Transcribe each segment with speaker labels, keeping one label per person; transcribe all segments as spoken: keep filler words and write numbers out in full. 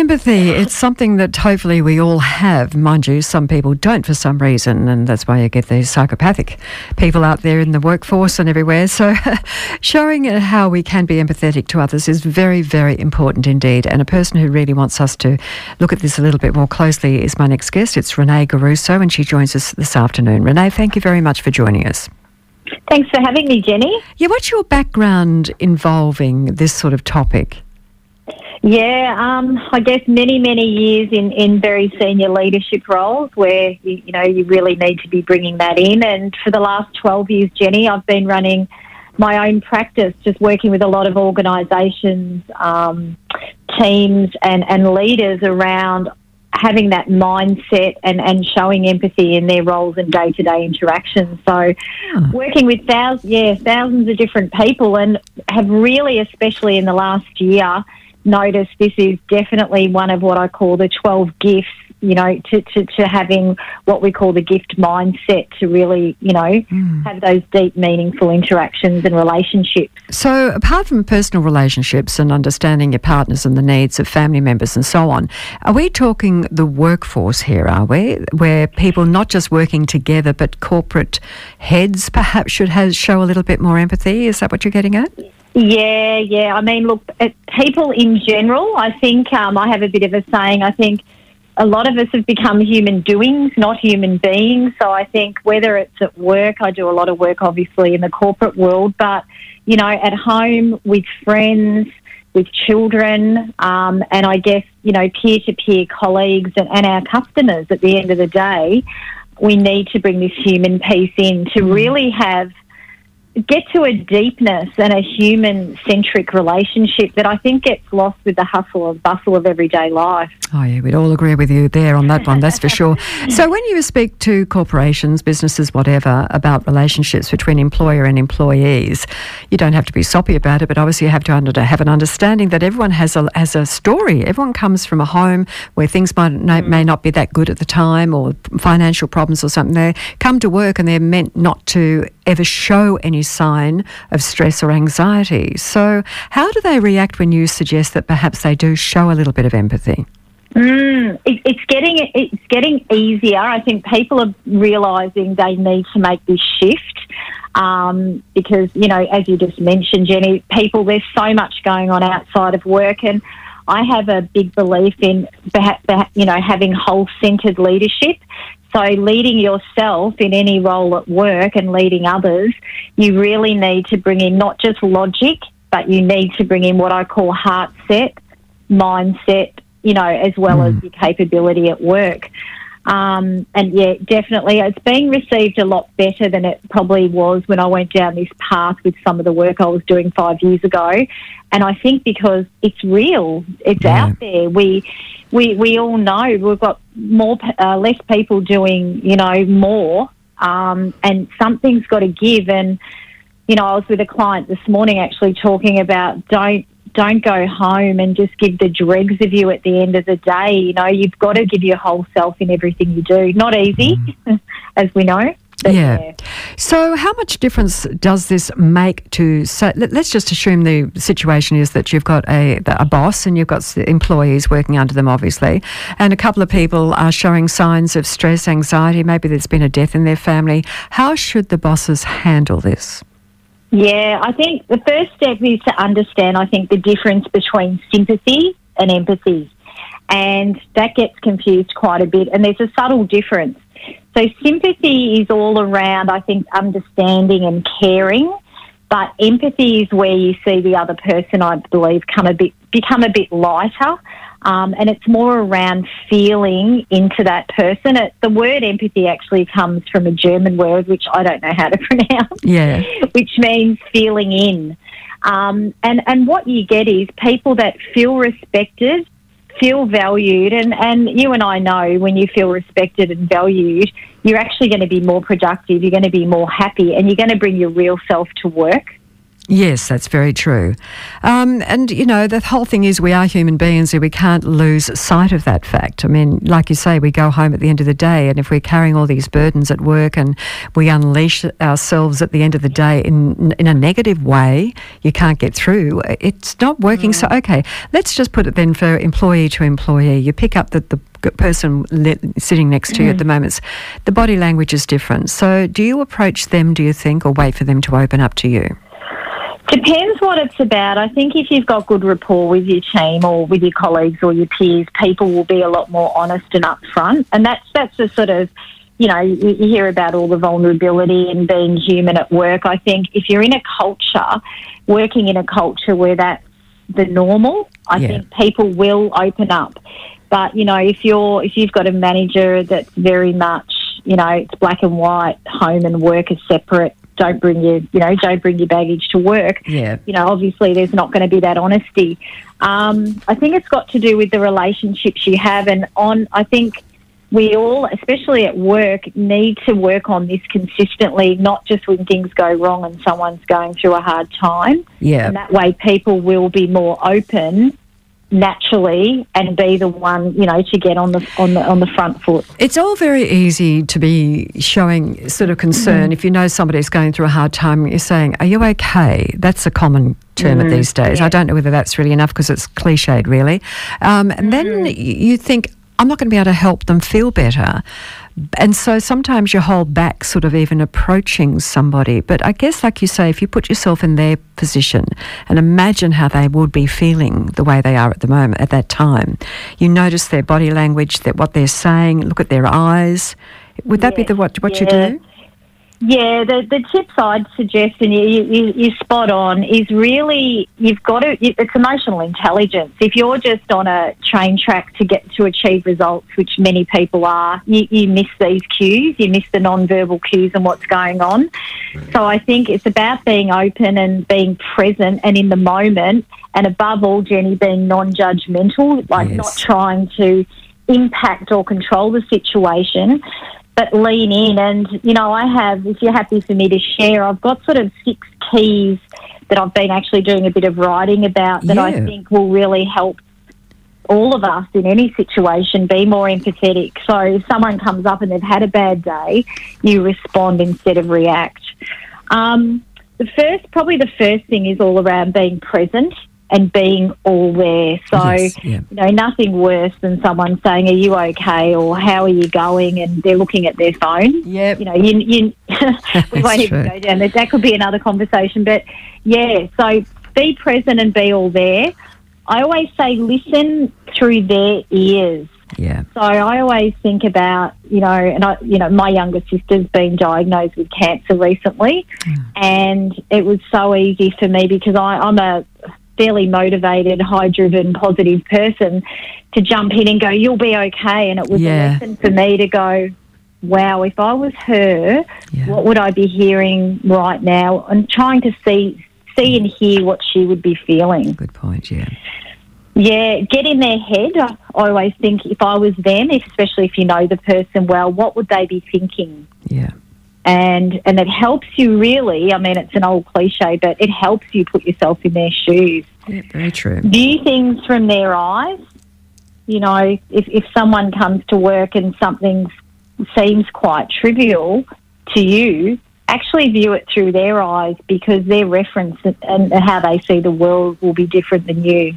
Speaker 1: Empathy, it's something that hopefully we all have. Mind you, some people don't for some reason, and that's why you get these psychopathic people out there in the workforce and everywhere. So showing how we can be empathetic to others is very, very important indeed. And a person who really wants us to look at this a little bit more closely is my next guest. It's Renee Garuso, and she joins us this afternoon. Renee, thank you very much for joining us.
Speaker 2: Thanks for having me, Jenny.
Speaker 1: Yeah, what's your background involving this sort of topic?
Speaker 2: Yeah, um, I guess many, many years in, in very senior leadership roles where, you, you know, you really need to be bringing that in. And for the last twelve years, Jenny, I've been running my own practice, just working with a lot of organisations, um, teams and, and leaders around having that mindset and, and showing empathy in their roles and day-to-day interactions. So
Speaker 1: huh.
Speaker 2: working with thousands, yeah, thousands of different people, and have really, especially in the last year, notice this is definitely one of what I call the twelve gifts, you know, to, to, to having what we call the gift mindset to really, you know, mm. have those deep, meaningful interactions and relationships.
Speaker 1: So apart from personal relationships and understanding your partners and the needs of family members and so on, are we talking the workforce here, are we, where people not just working together but corporate heads perhaps should have, show a little bit more empathy? Is that what you're getting at?
Speaker 2: Yeah, yeah. I mean, look, uh, people in general, I think um, I have a bit of a saying, I think a lot of us have become human doings, not human beings. So I think whether it's at work, I do a lot of work obviously in the corporate world, but, you know, at home, with friends, with children, um, and I guess, you know, peer-to-peer colleagues and, and our customers at the end of the day, we need to bring this human piece in to really have get to a deepness and a human-centric relationship that I think gets lost with the hustle and bustle of everyday life.
Speaker 1: Oh, yeah, we'd all agree with you there on that one, that's for sure. So when you speak to corporations, businesses, whatever, about relationships between employer and employees, you don't have to be soppy about it, but obviously you have to under, have an understanding that everyone has a, has a story. Everyone comes from a home where things might mm. may not be that good at the time, or financial problems or something. They come to work and they're meant not to ever show any sign of stress or anxiety. So how do they react when you suggest that perhaps they do show a little bit of empathy?
Speaker 2: Mm, it, it's getting it's getting easier. I think people are realising they need to make this shift um, because, you know, as you just mentioned, Jenny, people, there's so much going on outside of work, and I have a big belief in, you know, having whole-centred leadership. So leading yourself in any role at work and leading others, you really need to bring in not just logic, but you need to bring in what I call heart set, mindset, you know, as well mm. as your capability at work. Um, and, yeah, definitely it's being received a lot better than it probably was when I went down this path with some of the work I was doing five years ago. And I think because it's real, it's yeah. out there. We, we, we all know we've got more, uh, less people doing, you know, more, um, and something's got to give. And, you know, I was with a client this morning actually talking about don't, Don't go home and just give the dregs of you at the end of the day. You know, you've got to give your whole self in everything you do. Not easy, mm. as we know.
Speaker 1: Yeah. yeah. So how much difference does this make to, so let's just assume the situation is that you've got a, a boss and you've got employees working under them, obviously, and a couple of people are showing signs of stress, anxiety, maybe there's been a death in their family. How should the bosses handle this?
Speaker 2: Yeah, I think the first step is to understand, I think, the difference between sympathy and empathy. And that gets confused quite a bit, and there's a subtle difference. So sympathy is all around, I think, understanding and caring, but empathy is where you see the other person, I believe, come a bit, become a bit lighter. Um, and it's more around feeling into that person. It, the word empathy actually comes from a German word, which I don't know how to pronounce,
Speaker 1: yeah.
Speaker 2: which means feeling in. Um, and, and what you get is people that feel respected, feel valued, and, and you and I know when you feel respected and valued, you're actually going to be more productive, you're going to be more happy, and you're going to bring your real self to work.
Speaker 1: Yes, that's very true. Um, and, you know, the whole thing is we are human beings and we can't lose sight of that fact. I mean, like you say, we go home at the end of the day, and if we're carrying all these burdens at work and we unleash ourselves at the end of the day in in a negative way, you can't get through. It's not working. Mm. So, okay, let's just put it then for employee to employee. You pick up the, the person li- sitting next to mm. you at the moment. The body language is different. So do you approach them, do you think, or wait for them to open up to you?
Speaker 2: Depends what it's about. I think if you've got good rapport with your team or with your colleagues or your peers, people will be a lot more honest and upfront. And that's that's the sort of, you know, you, you hear about all the vulnerability and being human at work. I think if you're in a culture, working in a culture where that's the normal, I yeah. think people will open up. But, you know, if you're if you've got a manager that's very much, you know, it's black and white, home and work are separate, don't bring your, you know, don't bring your baggage to work.
Speaker 1: Yeah.
Speaker 2: You know, obviously there's not going to be that honesty. Um, I think it's got to do with the relationships you have, and on, I think we all, especially at work, need to work on this consistently, not just when things go wrong and someone's going through a hard time.
Speaker 1: Yeah.
Speaker 2: And that way people will be more open naturally and be the one, you know, to get on the on the on the front foot.
Speaker 1: It's all very easy to be showing sort of concern. Mm-hmm. If you know somebody's going through a hard time, you're saying, "Are you okay?" That's a common term mm-hmm. these days. Yeah. I don't know whether that's really enough because it's cliched, really. Um, and mm-hmm. then you think, I'm not going to be able to help them feel better. And so sometimes you hold back sort of even approaching somebody. But I guess, like you say, if you put yourself in their position and imagine how they would be feeling the way they are at the moment, at that time, you notice their body language, that what they're saying, look at their eyes. Would that yes, be the what, what
Speaker 2: yeah.
Speaker 1: you do?
Speaker 2: Yeah, the, the tips I'd suggest, and you, you, you're spot on, is really you've got to, it's emotional intelligence. If you're just on a train track to get to achieve results, which many people are, you, you miss these cues, you miss the non-verbal cues and what's going on. So I think it's about being open and being present and in the moment, and above all, Jenny, being non-judgmental, like yes. not trying to impact or control the situation, but lean in. And, you know, I have, if you're happy for me to share, I've got sort of six keys that I've been actually doing a bit of writing about that yeah. I think will really help all of us in any situation be more empathetic. So if someone comes up and they've had a bad day, you respond instead of react. Um, the first, probably the first thing is all around being present and being all there. So,
Speaker 1: yes, yeah.
Speaker 2: you know, nothing worse than someone saying, "Are you okay?" or "How are you going?" and they're looking at their phone.
Speaker 1: Yeah.
Speaker 2: You know, you, you we won't even go down there. That could be another conversation. But, yeah, so be present and be all there. I always say listen through their ears.
Speaker 1: Yeah.
Speaker 2: So I always think about, you know, and I, you know, my younger sister's been diagnosed with cancer recently, mm. and it was so easy for me because I, I'm a fairly motivated, high-driven, positive person to jump in and go, "You'll be okay." And it was
Speaker 1: yeah.
Speaker 2: a lesson for me to go, wow, if I was her,
Speaker 1: yeah. what
Speaker 2: would I be hearing right now? And trying to see, see and hear what she would be feeling.
Speaker 1: Good point, yeah.
Speaker 2: Yeah, get in their head. I always think if I was them, especially if you know the person well, what would they be thinking?
Speaker 1: Yeah.
Speaker 2: And and it helps you really, I mean, it's an old cliche, but it helps you put yourself in their shoes.
Speaker 1: Yeah, very true.
Speaker 2: View things from their eyes. You know, if, if someone comes to work and something seems quite trivial to you, actually view it through their eyes, because their reference and how they see the world will be different than you.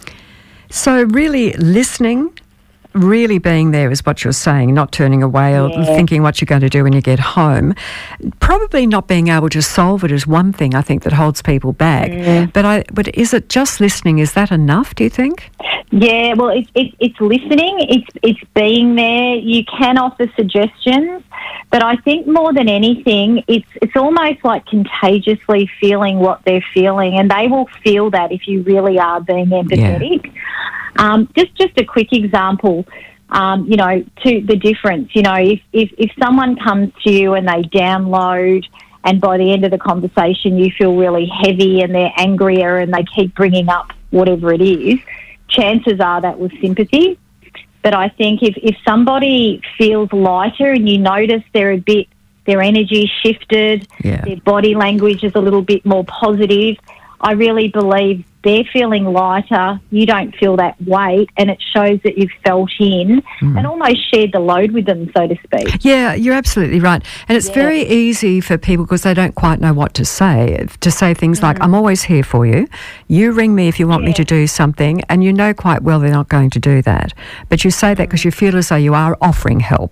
Speaker 1: So really listening, really being there is what you're saying, not turning away or
Speaker 2: yeah.
Speaker 1: thinking what you're going to do when you get home. Probably not being able to solve it is one thing I think that holds people back. Mm. But I, but is it just listening? Is that enough, do you think?
Speaker 2: Yeah, well, it's it, it's listening, it's it's being there. You can offer suggestions, but I think more than anything, it's it's almost like contagiously feeling what they're feeling, and they will feel that if you really are being empathetic. Yeah. Um, just just a quick example, um, you know, to the difference. You know, if, if if someone comes to you and they download, and by the end of the conversation you feel really heavy and they're angrier and they keep bringing up whatever it is, chances are that was sympathy. But I think if, if somebody feels lighter and you notice they're a bit their energy shifted,
Speaker 1: Yeah.
Speaker 2: their body language is a little bit more positive. I really believe they're feeling lighter, you don't feel that weight, and it shows that you've felt in
Speaker 1: Mm.
Speaker 2: and almost shared the load with them, so to speak.
Speaker 1: Yeah, you're absolutely right. And it's
Speaker 2: Yeah.
Speaker 1: very easy for people, because they don't quite know what to say, to say things like, I'm always here for you. You ring me if you want me
Speaker 2: Yeah.
Speaker 1: to do something, and you know quite well they're not going to do that. But you say that because you feel as though you are offering help.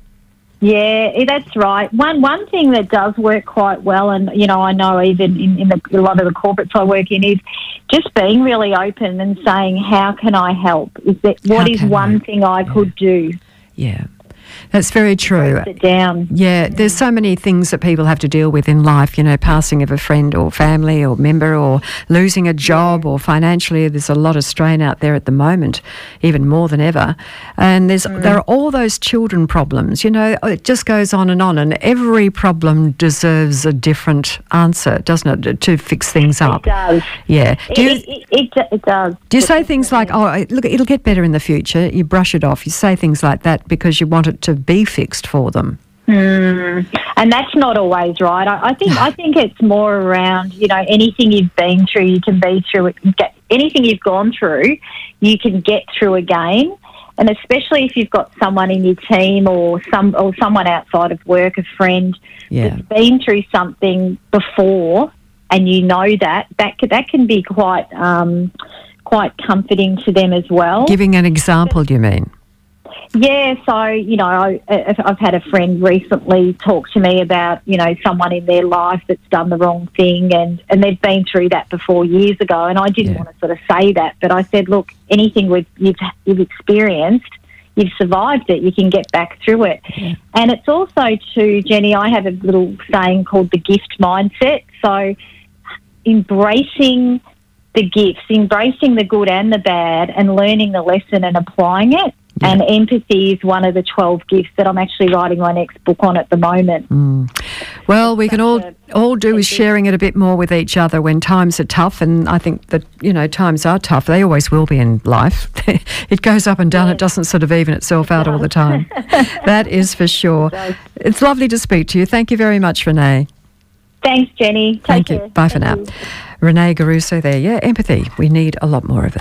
Speaker 2: Yeah, eh, that's right. One one thing that does work quite well, and you know, I know even in, in the, a lot of the corporates I work in, is just being really open and saying, "How can I help? Is that what
Speaker 1: How
Speaker 2: is
Speaker 1: can
Speaker 2: one
Speaker 1: I?"
Speaker 2: thing I
Speaker 1: Yeah.
Speaker 2: could do?"
Speaker 1: Yeah, that's very true.
Speaker 2: Sit down.
Speaker 1: Yeah, there's so many things that people have to deal with in life, you know, passing of a friend or family or member, or losing a job, or financially. There's a lot of strain out there at the moment, even more than ever. And there's
Speaker 2: Mm.
Speaker 1: there are all those children problems, you know, it just goes on and on, and every problem deserves a different answer, doesn't it, to fix things up?
Speaker 2: It does.
Speaker 1: Yeah. Do you,
Speaker 2: It, it, it, it, it does.
Speaker 1: do you say things like, oh, look, it'll get better in the future? You brush it off. You say things like that because you want it to be fixed for them.
Speaker 2: Mm. And that's not always right. I, I think I think it's more around, you know, anything you've been through, you can be through it. Get, anything you've gone through, you can get through again. And especially if you've got someone in your team or some or someone outside of work, a friend
Speaker 1: Yeah.
Speaker 2: that's been through something before, and you know that that could, that can be quite um, quite comforting to them as well.
Speaker 1: Giving an example, do you mean?
Speaker 2: Yeah, so, you know, I, I've had a friend recently talk to me about, you know, someone in their life that's done the wrong thing, and, and they've been through that before years ago, and I didn't
Speaker 1: Yeah.
Speaker 2: want to sort of say that, but I said, look, anything with, you've, you've experienced, you've survived it, you can get back through it.
Speaker 1: Yeah.
Speaker 2: And it's also too, Jenny, I have a little saying called the gift mindset, so embracing the gifts, embracing the good and the bad, and learning the lesson and applying it.
Speaker 1: Yeah.
Speaker 2: And empathy is one of the twelve gifts that I'm actually writing my next book on at the moment.
Speaker 1: Mm. Well, we can all all do is sharing it a bit more with each other when times are tough, and I think that, you know, times are tough. They always will be in life. It goes up and down.
Speaker 2: Yeah.
Speaker 1: It doesn't sort of even itself out all the time. That is for sure.
Speaker 2: It
Speaker 1: It's lovely to speak to you. Thank you very much, Renee.
Speaker 2: Thank Thanks, Jenny. Take
Speaker 1: Thank
Speaker 2: care.
Speaker 1: you. Bye for
Speaker 2: Thank
Speaker 1: now.
Speaker 2: you.
Speaker 1: Renee Garuso there. Yeah, empathy. We need a lot more of it.